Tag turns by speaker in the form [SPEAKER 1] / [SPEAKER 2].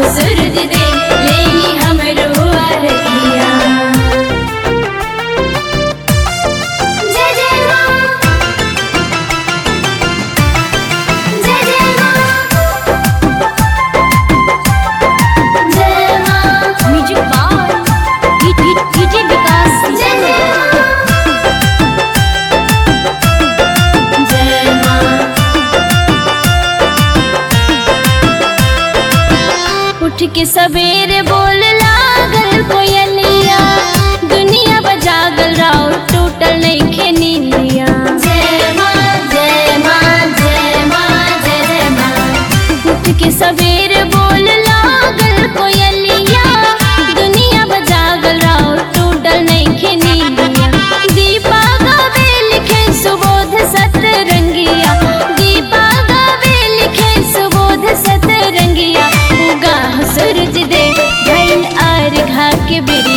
[SPEAKER 1] सूरज दे लेनी हमरो अरगिया। जय जय माँ, जय जय माँ, जय माँ। Music by DJ Vikas. जय जय माँ, जय माँ। उठ के सवेरे बोल लागल कोयलिया, दुनिया बजागल राव टूटल नइखे नींदिया। जय माँ, जय माँ, जय माँ, जय जय माँ। उठ के सवेरे बोल लागल कोयलिया, दुनिया बजागल राव टूटल नइखे नींदिया। दीपा गावे लिखे सुबोध सतरंगिया, दीपा गावे लिखे सुबोध सतरंगिया। उगा सूरज दे भइल अर्घा के बेरिया।